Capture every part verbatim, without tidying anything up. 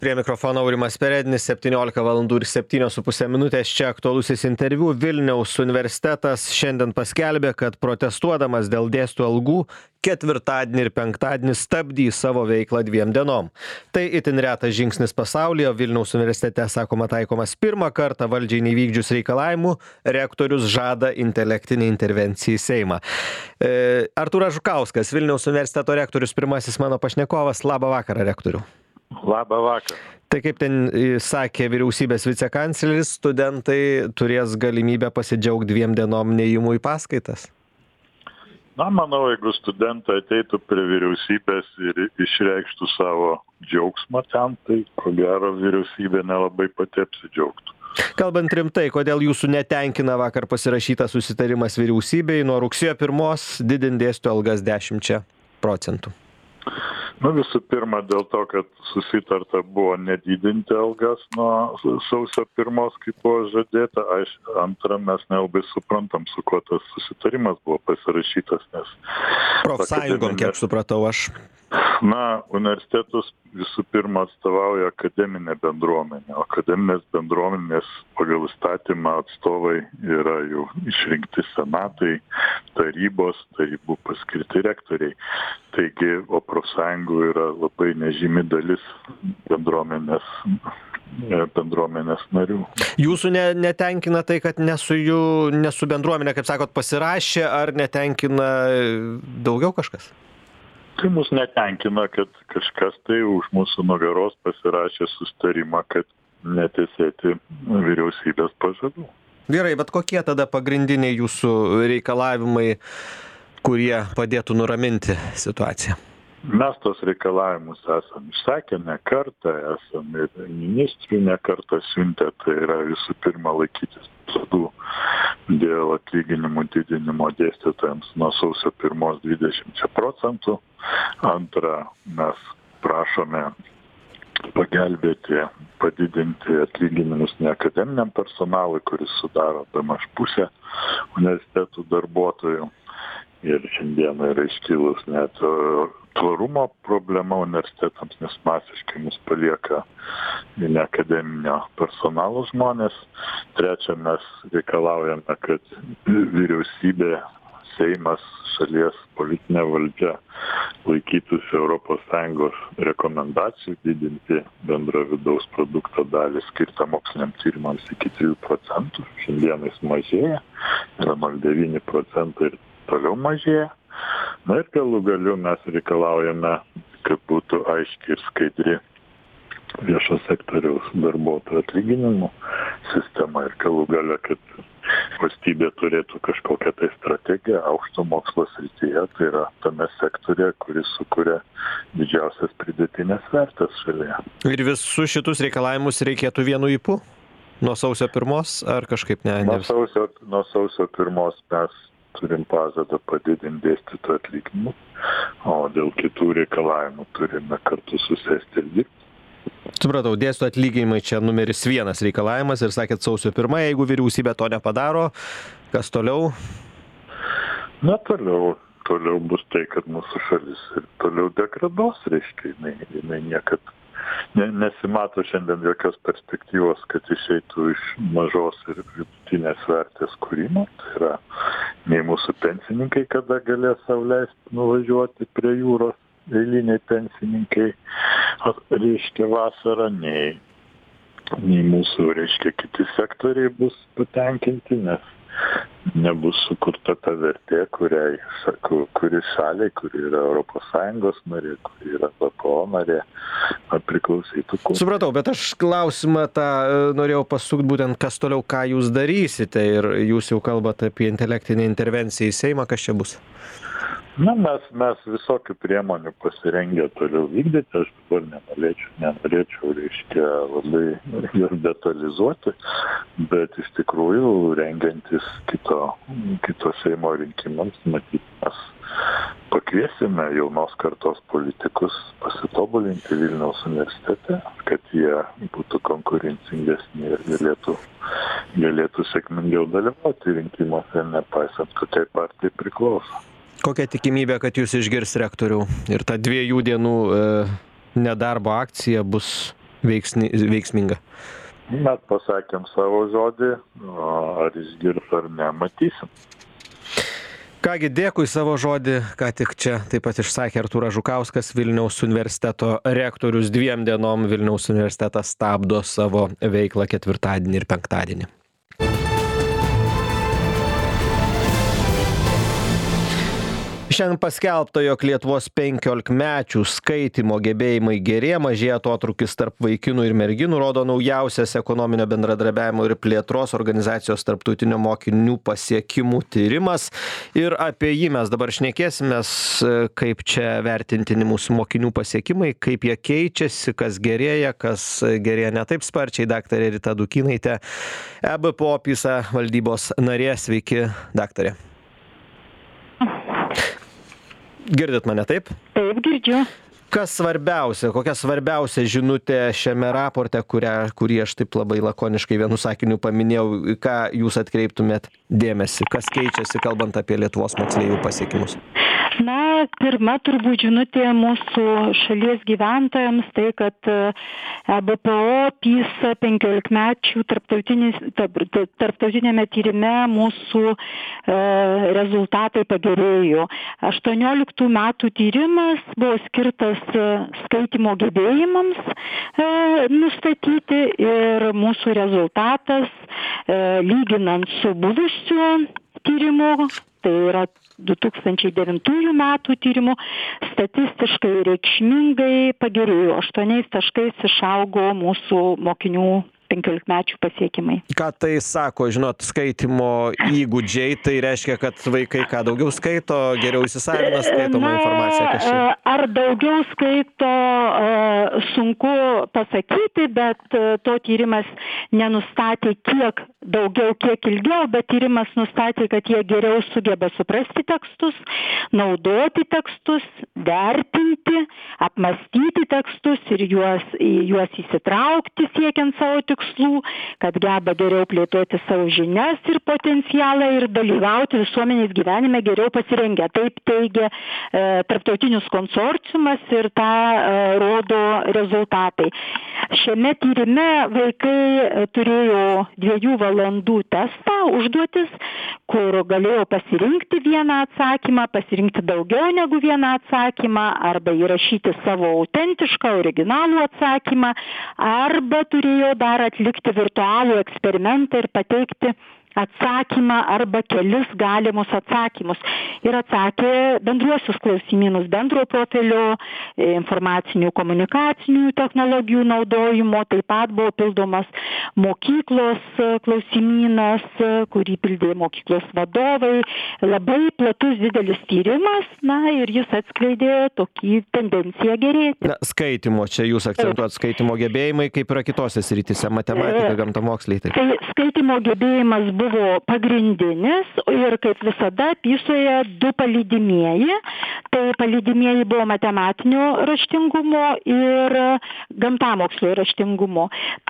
Prie mikrofono Aurimas Perednis, septyniolika valandų ir septynios su puse minutės. Čia aktualusis interviu. Vilniaus universitetas šiandien paskelbė, kad protestuodamas dėl dėstytojų algų ketvirtadienį ir penktadienį stabdys savo veiklą dviem dienom. Tai itin retas žingsnis pasaulyje. Vilniaus universitete, sakoma, taikomas pirmą kartą valdžiai neįvykdžius reikalavimų. Rektorius žada intelektinę intervenciją į Seimą. E, Artūras Žukauskas, Vilniaus universiteto rektorius, pirmasis mano pašnekovas. Labą vakarą, rektorių. Labą vakarą. Tai kaip ten sakė vyriausybės vicekancleris, studentai turės galimybę pasidžiaugti dviem dienom neįjimų į paskaitas? Na, manau, jeigu studentai ateitų prie vyriausybės ir išreikštų savo džiaugsmą ten, tai ko gero vyriausybė nelabai pati apsidžiaugtų. Kalbant rimtai, kodėl jūsų netenkina vakar pasirašytas susitarimas vyriausybei nuo rugsėjo pirmos didinti dėstytojų algas dešimčia procentų? Nu, visų pirma, dėl to, kad susitarta buvo nedidinti algas nuo sausio pirmos, kaip buvo žadėta. Aš, antra, mes nelabai suprantam, su kuo tas susitarimas buvo pasirašytas, nes... Profsąjungom, kiek supratau aš. Na, universitetus visų pirma atstovauja akademinė bendruomenė, o akademinės bendruomenės pagal įstatymą atstovai yra jų išrinkti senatai, tarybos, tarybų paskirti rektoriai. Taigi, o profsąjungų yra labai nežymi dalis bendruomenės bendruomenės narių. Jūsų ne, netenkina tai, kad nesu jų, nesu bendruomenė, kaip sakot, pasirašė, ar netenkina daugiau kažkas? Tai mus netenkina, kad kažkas tai už mūsų nugaros pasirašė sustarimą, kad netesėti vyriausybės pažadų. Gerai, bet kokie tada pagrindiniai jūsų reikalavimai, kurie padėtų nuraminti situaciją? Mes tos reikalavimus esam išsakę ne kartą, esam ir ministrų ne kartą siuntę, tai yra visų pirma laikytis pažadų dėl atlyginimų didinimo dėstytojams nuo sausio pirmos dvidešimčia procentų. Antra, mes prašome pagelbėti, padidinti atlyginimus neakademiniam personalui, kuris sudaro bemaž pusę universitetų darbuotojų. Ir šiandieną yra iškilus net tvarumo problema universitetams, nes masiškai mus palieka neakademinio personalo žmonės. Trečia, mes reikalaujame, kad vyriausybė, Seimas, šalies politinė valdžia laikytųsi Europos Sąjungos rekomendacijų didinti bendro vidaus produkto dalį skirtą moksliniams tyrimams iki trijų procentų. Šiandien jis mažėja, yra nol kablelis devyni procentai ir toliau mažėja. Na ir galų galiu mes reikalaujame, kad būtų aiški ir skaidri viešo sektoriaus darbuotojų atlyginimų sistema ir galų galia, kad valstybė turėtų kažkokią tai strategiją aukšto mokslo srityje, tai yra tame sektorėje, kuris sukuria didžiausias pridėtinės vertės šalyje. Ir visus šitus reikalavimus reikėtų vienu ypu? Nuo sausio pirmos ar kažkaip ne? Nuo sausio, nuo sausio pirmos mes turim pažadą padidinti dėstytojų atlyginimus, o dėl kitų reikalavimų turime kartu susėsti ir dirbti. Supratau, dėstytojų atlyginimai čia numeris vienas reikalavimas ir sakėt sausio pirmą, jeigu vyriausybė to nepadaro, kas toliau? Na, toliau, toliau bus tai, kad mūsų šalis ir toliau degraduos, reiškia, jinai, jinai niekad ne, nesimato šiandien jokios perspektyvos, kad išeitų iš mažos ir vidutinės vertės kūrimo. Tai yra, nei mūsų pensininkai kada galės sau leisti nuvažiuoti prie jūros, eiliniai pensininkai, reiškia vasarą, nei, nei mūsų, reiškia, kiti sektoriai bus patenkinti, nes nebus sukurta ta vertė, kuriai, sakau, kuri šaliai, kuri yra Europos Sąjungos narė, kuri yra B P O narė, priklausytų. Supratau, bet aš klausimą tą norėjau pasukti būtent, kas toliau, ką jūs darysite, ir jūs jau kalbate apie intelektinę intervenciją į Seimą, kas čia bus? Na, mes, mes visokių priemonių pasirengę toliau vykdyti, aš dabar nenorėčiau, nenorėčiau, reiškia, labai jas detalizuoti, bet iš tikrųjų rengiantis kito, kito Seimo rinkimams, matyt, mes pakviesime jaunos kartos politikus pasitobulinti Vilniaus universitete, kad jie būtų konkurencingesni ir galėtų, galėtų sėkmingiau dalyvauti rinkimuose, nepaisant, kokiai partijai priklauso. Kokia tikimybė, kad jūs išgirs rektorių ir ta dviejų dienų e, nedarbo akcija bus veiksni, veiksminga? Mes pasakėm savo žodį, o ar išgirs ar ne, matysim. Kągi, dėkui savo žodį, ką tik čia taip pat išsakė Artūras Žukauskas, Vilniaus universiteto rektorius. Dviem dienom Vilniaus universitetas stabdo savo veiklą ketvirtadienį ir penktadienį. Šiandien paskelbta, jog Lietuvos penkiolikmečių skaitymo gebėjimai gerėja, mažėja atotrūkis tarp vaikinų ir merginų, rodo naujausias ekonominio bendradarbiavimo ir plėtros organizacijos tarptautinio mokinių pasiekimų tyrimas. Ir apie jį mes dabar šnekėsimės, kaip čia vertintini mūsų mokinių pasiekimai, kaip jie keičiasi, kas gerėja, kas gerėja ne taip sparčiai. Daktarė Rita Dukynaitė, E B P O PISA valdybos narė. Sveiki, daktarė. Girdit mane, taip? Taip, girdžiu. Kas svarbiausia, kokia svarbiausia žinutė šiame raporte, kurią, kurį aš taip labai lakoniškai vienu sakiniu paminėjau, ką jūs atkreiptumėt dėmesį, kas keičiasi, kalbant apie Lietuvos moksleivių pasiekimus? Na, pirma turbūt žinutė mūsų šalies gyventojams tai, kad E B P O PISA penkiolikmečių tarptautinėme tyrime mūsų e, rezultatai pagerėjo. aštuonioliktų metų tyrimas buvo skirtas skaitymo gebėjimams e, nustatyti ir mūsų rezultatas, e, lyginant su buvusiu tyrimu, tai yra du tūkstančiai devintųjų metų tyrimų, statistiškai reikšmingai pagerėjo. Aštuoniais taškais išaugo mūsų mokinių penkiolikmečių pasiekimai. Ką tai sako, žinot, skaitymo įgūdžiai, tai reiškia, kad vaikai ką daugiau skaito, geriau įsisavina skaitomą informaciją kažkaip? Ar daugiau skaito, sunku pasakyti, bet to tyrimas nenustatė kiek daugiau, kiek ilgiau, bet tyrimas nustatė, kad jie geriau sugeba suprasti tekstus, naudoti tekstus, vertinti, apmastyti tekstus ir juos, juos įsitraukti siekiant savo tikslų, kad geba geriau plėtoti savo žinias ir potencialą ir dalyvauti visuomenės gyvenime geriau pasirengę. Taip teigia e, tarptautinis konsorciumas ir tą e, rodo rezultatai. Šiame tyrime vaikai turėjo dviejų valandų testą, užduotis, kur galėjo pasirinkti vieną atsakymą, pasirinkti daugiau negu vieną atsakymą, arba įrašyti savo autentišką, originalų atsakymą, arba turėjo dar atlikti virtualų eksperimentą ir pateikti atsakymą arba kelis galimus atsakymus. Ir atsakė bendruosius klausimynus, bendro profilio, informacinių komunikacinių technologijų naudojimo, taip pat buvo pildomas mokyklos klausimynas, kurį pildė mokyklos vadovai. Labai platus didelis tyrimas, na ir jis atskleidė tokį tendenciją gerėti. Na, skaitimo, čia jūs akcentuojat skaitimo gebėjimai, kaip yra kitose srityse, matematika, gamtamoksliai. Taip. Tai skaitimo gebėjimas buvo pagrindinis ir kaip visada PISOje du palydimieji. Tai palydimieji buvo matematinio raštingumo ir gamtamokslio raštingumo.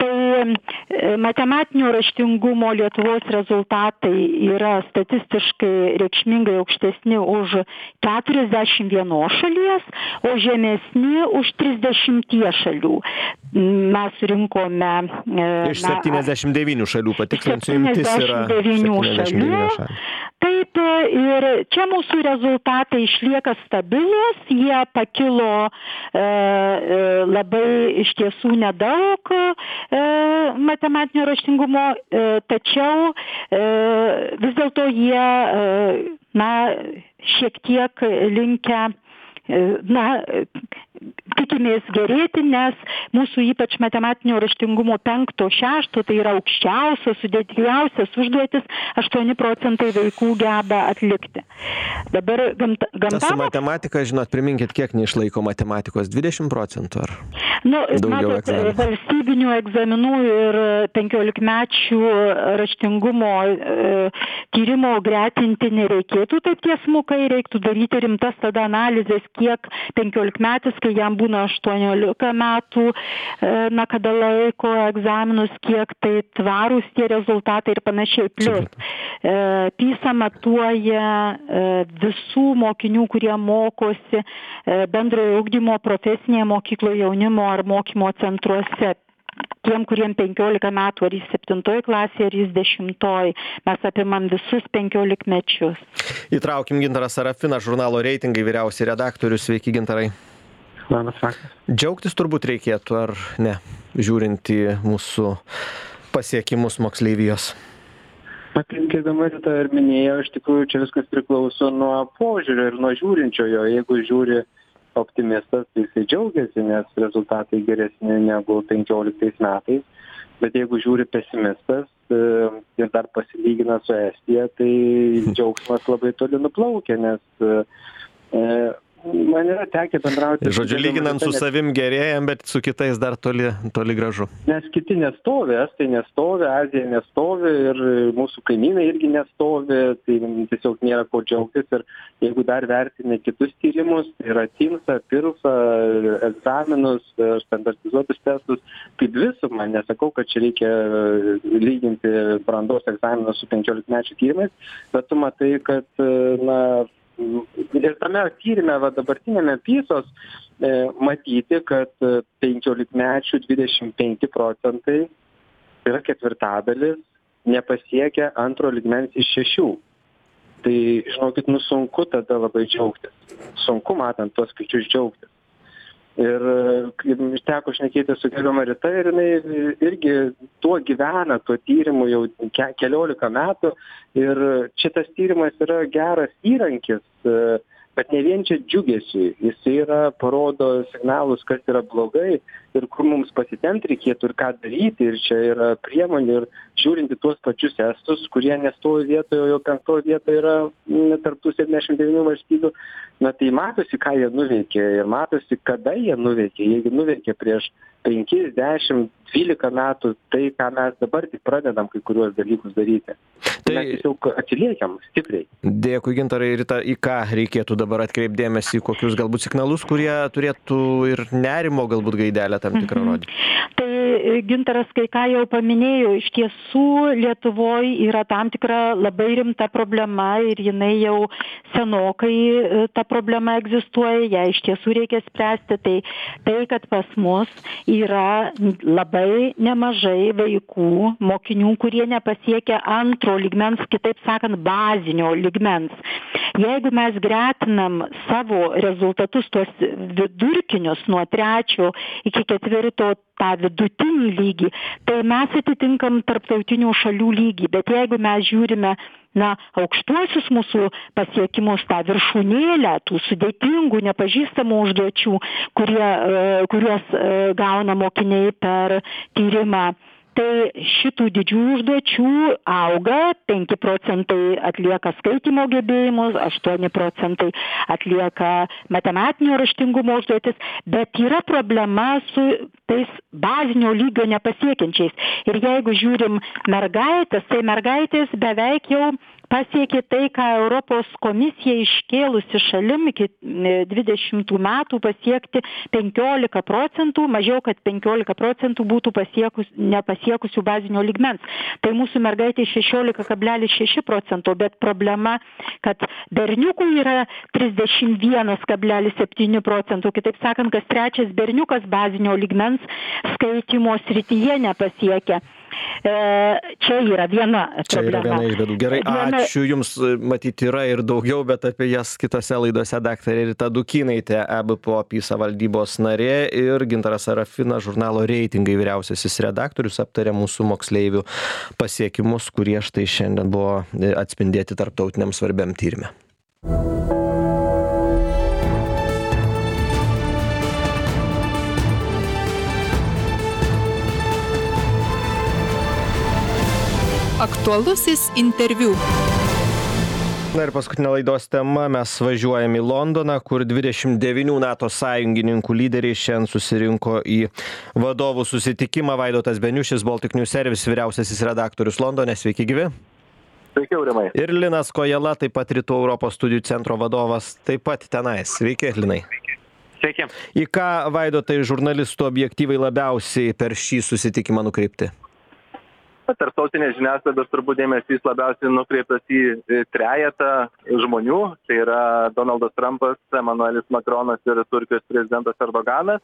Tai matematinio raštingumo Lietuvos rezultatai yra statistiškai reikšmingai aukštesni už keturiasdešimt vienos šalies, o žemesni už trisdešimties šalių. Mes surinkome... Iš septyniasdešimt devynių šalių, patikslinsiu, imtis yra septyniasdešimt devynios šalys. Taip, ir čia mūsų rezultatai išlieka stabilus, jie pakilo e, labai iš tiesų nedaug e, matematinio raštingumo, e, tačiau e, vis dėlto jie e, na, šiek tiek linkę na, tikimės gerėti, nes mūsų ypač matematinio raštingumo penkto, šešto, tai yra aukščiausios, sudėtingiausias užduotis, aštuoni procentai vaikų geba atlikti. Dabar gamta... gamta su matematika, žinot, priminkit, kiek neišlaiko matematikos, dvidešimt procentų ar nu, daugiau matot, egzaminų? Valstybinių egzaminų ir penkiolikmečių raštingumo e, tyrimo gretinti nereikėtų, taip tiesmukai reiktų daryti rimtas tada analizės, kiek penkiolikmetis, kai jam būna aštuoniolika metų, na, kada laiko egzaminus, kiek tai tvarūs tie rezultatai ir panašiai. Plius, PISA matuoja visų mokinių, kurie mokosi bendrojo ugdymo profesinėje mokykloje, jaunimo ar mokymo centruose. tiem, kuriem penkiolika metų, ar jis septintoj klasėje, ar jis dešimtoj. Mes apimam visus penkiolikmečius. Įtraukim Gintarą Sarafiną, žurnalo Reitingai vyriausiai redaktorius. Sveiki, Gintarai. Labas vakaras. Džiaugtis turbūt reikėtų, ar ne, žiūrint į mūsų pasiekimus moksleivijos? Aplinkėdama Rita ir minėjo, iš tikrųjų čia viskas priklauso nuo požiūrio ir nuo žiūrinčiojo. Jeigu žiūri optimistas, tai jisai džiaugiasi, nes rezultatai geresni negu penkioliktais metais. Bet jeigu žiūri pesimistas ir dar pasilygina su Estija, tai džiaugsmas labai toli nuplaukia, nes e, man yra tekę bendrauti. Žodžiu, lyginant su savim gerėjam, bet su kitais dar toli, toli gražu. Nes kiti nestovi, Estai nestovi, Azija nestovi ir mūsų kaimynai irgi nestovi, tai tiesiog nėra ko džiaugtis. Ir jeigu dar vertini kitus tyrimus, tai yra TIMSA, PIRSA, egzaminus, standartizuotus testus, kaip visumą, nesakau, kad čia reikia lyginti brandos egzaminą su penkiolikmečių tyrimais, bet tu matai, kad, na, ir tame tyrime, va, dabartinėme PISOS, e, matyti, kad penkiolikmečių dvidešimt penki procentai, tai yra ketvirtadalis, nepasiekia antro lygmens iš šešių. Tai, žinokit, nu sunku tada labai džiaugtis. Sunku matant tuos skaičius džiaugtis. Ir teko šnekėti su gerbiama Rita ir jinai irgi tuo gyvena, tuo tyrimu jau ke, keliolika metų. Ir šitas tyrimas yra geras įrankis, bet ne vien čia džiugesiui. Jis yra, parodo signalus, kas yra blogai ir kur mums pasitemti reikėtų ir ką daryti. Ir čia yra priemonių ir žiūrinti tuos pačius estus, kurie nestovi vietoje, o jau penktoje vietoje yra tarptų septyniasdešimt devynių valstybių. Na tai matosi, ką jie nuveikė ir matosi, kada jie nuveikė. Jeigu nuveikė prieš penkis, dešimt, dvylika metų, tai ką mes dabar tik pradedam kai kuriuos dalykus daryti. Tai mes tiesiog atsiliekam stipriai. Dėkui, Gintarai. Rita, į ką reikėtų dabar atkreipdėmėsi, kokius galbūt signalus, kurie turėtų ir nerimo galbūt gaidelę tam tikrą rodyti? Mhm. Tai Gintaras kai ką jau paminėjo, iš tiesų Lietuvoje yra tam tikra labai rimta problema ir jinai jau senokai ta problema egzistuoja, ją iš tiesų reikia spręsti. Tai, tai kad pas mus yra labai nemažai vaikų, mokinių, kurie nepasiekia antro lygmens, kitaip sakant, bazinio lygmens. Jeigu mes gretinam savo rezultatus, tuos vidurkinius nuo trečio iki ketvirto tą vidutinį lygį, tai mes atitinkam tarptautinių šalių lygį. Bet jeigu mes žiūrime na, aukštuosius mūsų pasiekimus, tą viršūnėlę, tų sudėtingų, nepažįstamų užduočių, kurie, kuriuos gauna mokiniai per tyrimą, tai šitų didžiųjų užduočių auga, penki procentai atlieka skaitymo gebėjimus, aštuoni procentai atlieka matematinio raštingumo užduotis, bet yra problema su tais bazinio lygio nepasiekiančiais. Ir jeigu žiūrim mergaitės, tai mergaitės beveik jau pasiekė tai, ką Europos komisija iškėlusi šalim iki dvidešimtų metų pasiekti penkiolika procentų, mažiau kad penkiolika procentų būtų pasiekus, nepasiekusių bazinio lygmens. Tai mūsų mergaitė šešiolika kablelis šeši procento, bet problema, kad berniukų yra trisdešimt vienas kablelis septyni procento, kitaip sakant, kas trečias berniukas bazinio lygmens skaitymo srityje nepasiekia. E, čia yra viena problema. Čia yra viena iš bėdų. Gerai, viena... ačiū Jums, matyti yra ir daugiau, bet apie jas kitose laidose daktarė Rita Dukynaitė, E B P O PISA valdybos narė, ir Gintaras Sarafinas, žurnalo Reitingai vyriausiasis redaktorius, aptarė mūsų moksleivių pasiekimus, kurie štai šiandien buvo atspindėti tarptautiniam svarbiam tyrime. Aktualusis interviu. Na ir paskutinė laidos tema, mes važiuojam į Londoną, kur dvidešimt devynių NATO sąjungininkų lyderiai šiandien susirinko į vadovų susitikimą. Vaidotas Beniušis, Baltic News Service vyriausiasis redaktorius Londone. Sveiki gyvi. Sveiki, Aurimai. Ir Linas Kojala, taip pat Rytų Europos studijų centro vadovas, taip pat tenais. Sveiki, Linai. Sveiki. Į ką, Vaidotai, žurnalistų objektyvai labiausiai per šį susitikimą nukreipti? Tarptautinės žiniasklaidos turbūt dėmesys labiausiai nukreiptas į trejetą žmonių. Tai yra Donaldas Trumpas, Emanuelis Makronas ir Turkijos prezidentas Erdoganas.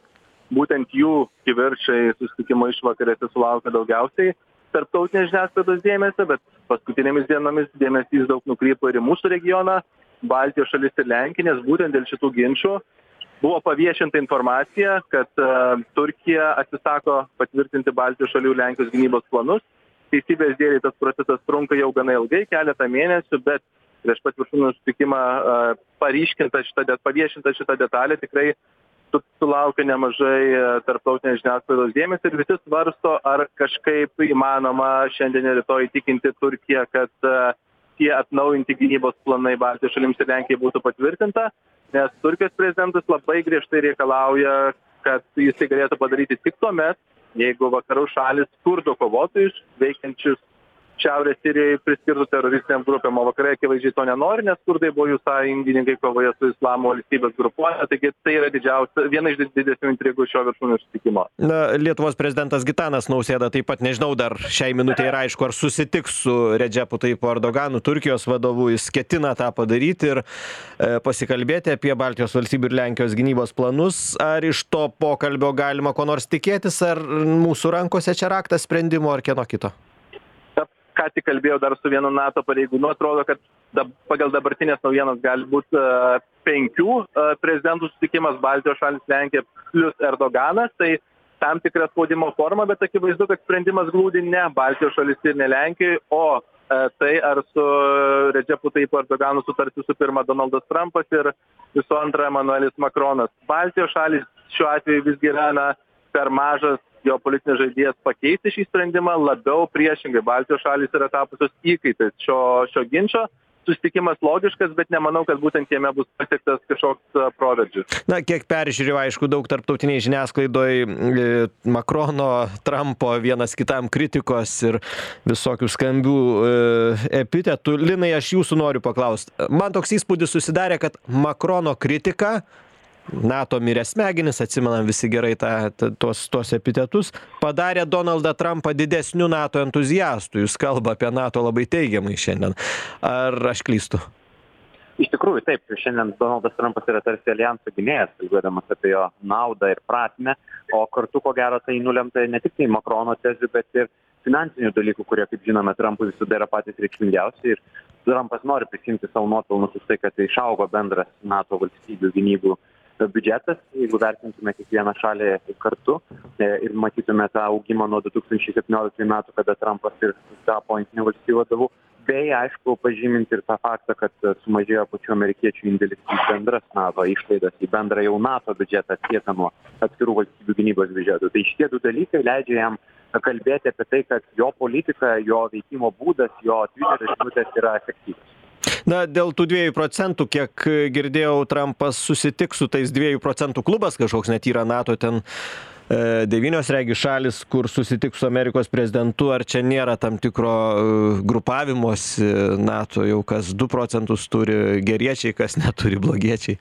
būtent jų kivirčai susitikimo išvakarėse sulaukia daugiausiai tarptautinės žiniasklaidos dėmesio, bet paskutinėmis dienomis dėmesys daug nukrypo ir į mūsų regioną, Baltijos šalis ir Lenkiją, nes būtent dėl šitų ginčių buvo paviešinta informacija, kad uh, Turkija atsisako patvirtinti Baltijos šalių Lenkijos gynybos planus. Teisybės dėlei tas procesas trunka jau gana ilgai, keletą mėnesių, bet prieš pat viršūnių susitikimą uh, paryškinta šita, paviešinta šita detalė tikrai sulaukia nemažai tarptautinės žiniasklaidos dėmesio ir visi svarsto, ar kažkaip įmanoma šiandien ir rytoj įtikinti Turkiją, kad uh, tie atnaujinti gynybos planai Baltijos šalims ir Lenkijai būtų patvirtinta, nes Turkijos prezidentas labai griežtai reikalauja, kad jis tai galėtų padaryti tik tuomet, jeigu vakarų šalis kurdo kovotojus veikiančius Šiaurės Sirijai priskirtų teroristiniam grupėm, o vakarai akivaizdžiai to nenori, nes kurdai buvo jų sąjungininkai kovoje su Islamo valstybės grupuoja, taigi tai yra didžiausia, viena iš didesnių intrigų šio viršūnių susitikimo. Na, Lietuvos prezidentas Gitanas Nausėda taip pat, nežinau, dar šiai minutė yra aišku, ar susitiks su Redžepu Tayyipu Erdoganu, Turkijos vadovu, jis ketina tą padaryti ir e, pasikalbėti apie Baltijos valstybių ir Lenkijos gynybos planus. Ar iš to pokalbio galima ko nors tikėtis, ar mūsų rankose čia raktas sprendimo, ar kieno kito? Ką tik kalbėjau dar su vienu NATO pareigūnu, atrodo, kad dab, pagal dabartinės naujienos gali būti uh, penkių uh, prezidentų susitikimas Baltijos šalis Lenkija plus Erdoganas, tai tam tikra spaudimo forma, bet akivaizdu, kad sprendimas glūdi ne Baltijos šalis ir ne Lenkijai, o uh, tai ar su Redžepu Tayyipu Erdoganu sutarti su pirma Donaldas Trumpas ir visų antra Emanuelis Makronas. Baltijos šalis šiuo atveju visgi yra na, per mažas geopolitinis žaidėjas pakeisti šį sprendimą, labiau priešingai. Baltijos šalys yra tapusios įkaitais šio, šio ginčio. Susitikimas logiškas, bet nemanau, kad būtent jame bus pasiektas kažkoks proveržis. Na, kiek peržiūrėjau, aišku, daug tarptautiniai žiniasklaidoj Makrono, Trumpo vienas kitam kritikos ir visokių skambių e, epitetų. Linai, aš jūsų noriu paklausti. Man toks įspūdis susidarė, kad Makrono kritika NATO mirė smegenis, atsimenam visi gerai tą, tą, tos, tos epitetus, padarė Donaldą Trumpą didesniu NATO entuziastų. Jūs kalba apie NATO labai teigiamai šiandien. Ar aš klystu? Iš tikrųjų, taip. Šiandien Donaldas Trumpas yra tarsi alijanso gynėjas, kalbėdamas apie jo naudą ir prasmę, o kartu, ko gero, tai nulemta ne tik tai Makrono tezių, bet ir finansinių dalykų, kurie, kaip žinome, Trumpui visada yra patys reikšmingiausi. Ir Trumpas nori prisimti savo nuopelnus už tai, kad tai išaugo bendras NATO valstybių gynybų biudžetas, jeigu vertintume kiekvieną šalį kartu ir matytume tą augimą nuo du tūkstančiai septynioliktųjų metų, kada Trumpas ir tapo jungtinių valstijų vadovu, bei aišku pažyminti ir tą faktą, kad sumažėjo pačių amerikiečių indėlis į bendras NATO išlaidas, į bendrą jau NATO biudžetą atsietą nuo atskirų valstybių gynybos biudžetų. Tai šitie du dalykai leidžia jam kalbėti apie tai, kad jo politika, jo veikimo būdas, jo Twitterio žinutės yra efektyvus. Na, dėl tų dviejų procentų, kiek girdėjau, Trumpas susitiks su tais dviejų procentų klubas, kažkoks net yra NATO ten e, devynios regi šalis, kur susitiks su Amerikos prezidentu, ar čia nėra tam tikro e, grupavimosi NATO, jau kas du procentus turi geriečiai, kas neturi blogiečiai.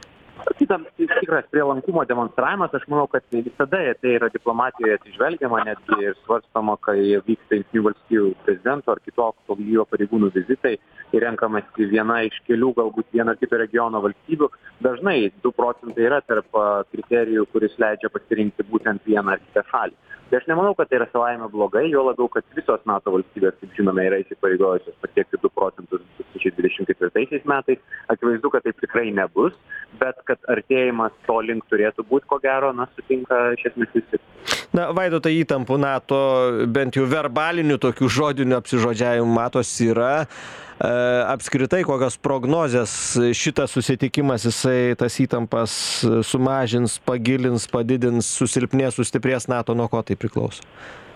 Tam tikras prielankumo demonstravimas, aš manau, kad visada tai yra diplomatijoje atsižvelgiama, netgi ir svarstama, kai vyksta jungtinių valstijų prezidento ar kitokio lygio pareigūnų vizitai ir renkamasi viena iš kelių, galbūt vieno kito regiono valstybių. Dažnai du procentai yra tarp kriterijų, kuris leidžia pasirinkti būtent vieną ar kitą šalį. Tai aš nemanau, kad tai yra savaime blogai, jo labiau, kad visos NATO valstybės, kaip žinome, yra įsipareigojusios pasiekti du procentus du tūkstančiai dvidešimt ketvirtaisiais metais. Akivaizdu, kad taip tikrai nebus, bet kad artėjimas to link turėtų būti, ko gero, na, sutinka iš esmės visi. Na, Vaidotai, įtampų NATO, bent jau verbalinių tokių žodinių apsižodžiavimų matosi yra. E, apskritai, kokios prognozės šitas susitikimas, jisai tas įtampas sumažins, pagilins, padidins, susilpnės, sustiprės NATO, nuo ko tai priklauso?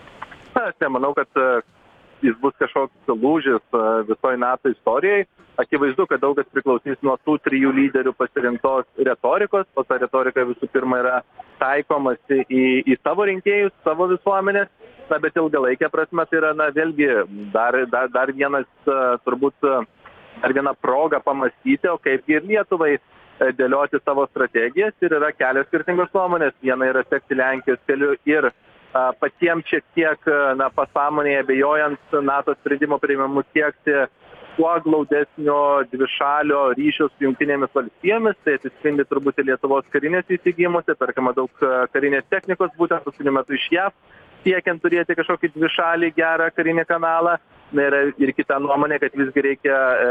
Aš nemanau, kad jis bus kažkoks lūžis visoje NATO istorijai. Akivaizdu, kad daugas priklausys nuo tų trijų lyderių pasirinktos retorikos, o ta retorika visų pirma yra taikomasi į, į savo rinkėjus, savo visuomenės, na, bet ilgalaikė prasme tai yra, na, vėlgi dar, dar, dar vienas, turbūt, dar viena proga pamastyti, o kaipgi ir Lietuvai dėlioti savo strategijas, ir yra kelios skirtingos nuomonės. Viena yra sekti Lenkijos keliu ir a, patiems šiek tiek, na, pasąmonėje abejojant NATO sprendimo priėmimu siekti kuo glaudesnio dvišalio ryšio su jungtinėmis valstijomis, tai atsispindi turbūt ir Lietuvos karinės įsigijimuose, perkama daug karinės technikos, būtent paskutiniu metu iš J A V, siekiant turėti kažkokį dvišalį gerą karinį kanalą. Na, yra ir kita nuomonė, kad visgi reikia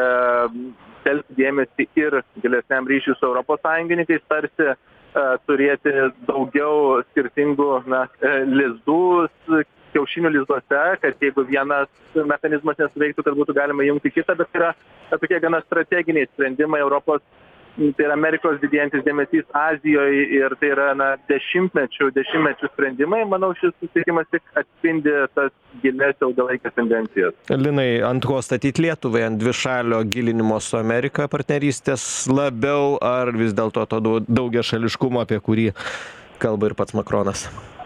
e, telkti dėmesį ir gilesniam ryšiui su Europos Sąjungininkais, tarsi e, turėti daugiau skirtingų na, e, lizdų, kiaušinių lizduose, kad jeigu vienas mechanizmas nesuveiktų, kad būtų galima jungti kitą, bet yra tokie gana strateginiai sprendimai Europos. Tai yra Amerikos didėjantis dėmesys Azijoje ir tai yra na, dešimtmečių, dešimtmečių sprendimai. Manau, šis susitikimas tik atspindi tas gilės ilgalaikės tendencijas. Linai, ant ko statyti Lietuvai, ant dvišalio gilinimo su Amerika partnerystės labiau, ar vis dėlto to daugiašališkumo, apie kurį kalba ir pats Makronas?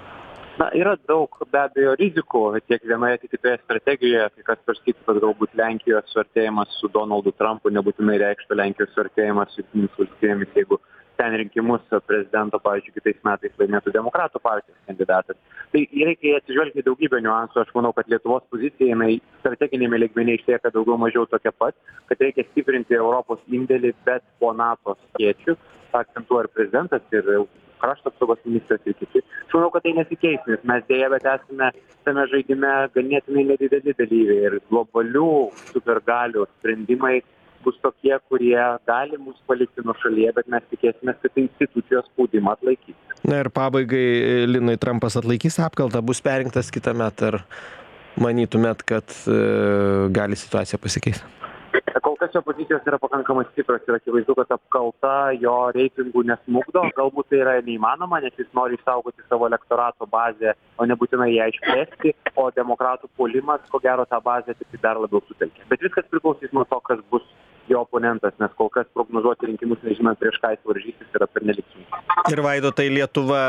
Na, yra daug be abejo rizikų tiek vienoje, tiek kitoje strategijoje, kai kas svarstytų, kad galbūt Lenkijos suartėjimas su Donaldu Trumpu nebūtinai reikštų Lenkijos suartėjimas su Jungtinėmis valstijomis, jeigu ten rinkimus prezidento, pavyzdžiui, kitais metais laimėtų Demokratų partijos kandidatas. Tai reikia atsižvelgti daugybę niuansų. Aš manau, kad Lietuvos pozicija, jinai strateginėme lygmenyje išlieka daugiau mažiau tokia pat, kad reikia stiprinti Europos indėlį, bet po NATO skėčių, akcentuoja ir prezidentas, ir krašto apsaugos ministras ir kiti. Aš manau, kad tai nesikeis, nes mes dėja, bet esame tame žaidime ganėtinai nedideli dalyviai ir globalių supergalių sprendimai bus tokie, kurie gali mus palikti nuo šalyje, bet mes tikėsime, kad institucijos spaudimą atlaikys. Na ir pabaigai, Linai, Trumpas atlaikys apkaltą, bus perrinktas kitąmet, ar manytumėt, kad e, gali situacija pasikeisti? Kol kas jo pozicijos yra pakankamai stiprios ir akivaizdu, kad apkalta jo reitingų nesmukdo. Galbūt tai yra neįmanoma, nes jis nori išsaugoti savo elektorato bazę, o nebūtinai ją išplėsti, o demokratų puolimas, ko gero, tą bazę tik dar labiau sutelkia. Bet viskas priklausys nuo to, kas bus jo oponentas, nes kol kas prognozuoti rinkimus, nežinant prieš ką jis varžysis, yra pernelyg sunku. Ir Vaidotai, Lietuva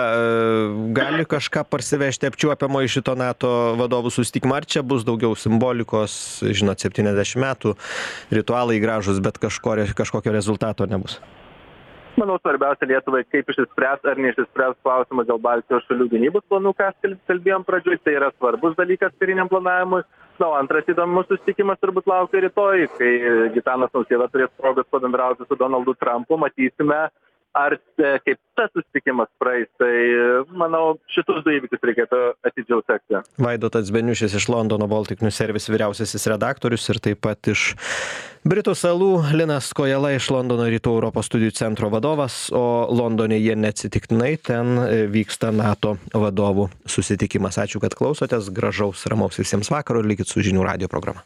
gali kažką parsivežti apčiuopiamo iš šito NATO vadovų susitikimo, ar čia bus daugiau simbolikos, žinot, septyniasdešimt metų, ritualai gražus, bet kažko, kažkokio rezultato nebus? Manau, svarbiausia Lietuvai, kaip išsispręs ar neišsispręs klausimas dėl Baltijos šalių gynybos planų, ką kalbėjom pradžioj, tai yra svarbus dalykas kariniam planavimui. Na, o antras įdomus susitikimas turbūt laukia rytoj, kai Gitanas Nausėda turės progos pabendrauti su Donaldu Trumpu, matysime, ar kaip tas susitikimas praeis. Tai, manau, šitus du įvykius reikėtų atidžiau sekti. Vaidotas Beniušis iš Londono Baltic News Service vyriausiasis redaktorius ir taip pat iš Britų salų Linas Kojala iš Londono Rytų Europos studijų centro vadovas, o Londone jie neatsitiktinai, ten vyksta NATO vadovų susitikimas. Ačiū, kad klausotės, gražaus, ramaus visiems vakaro ir likit su žinių radijo programa.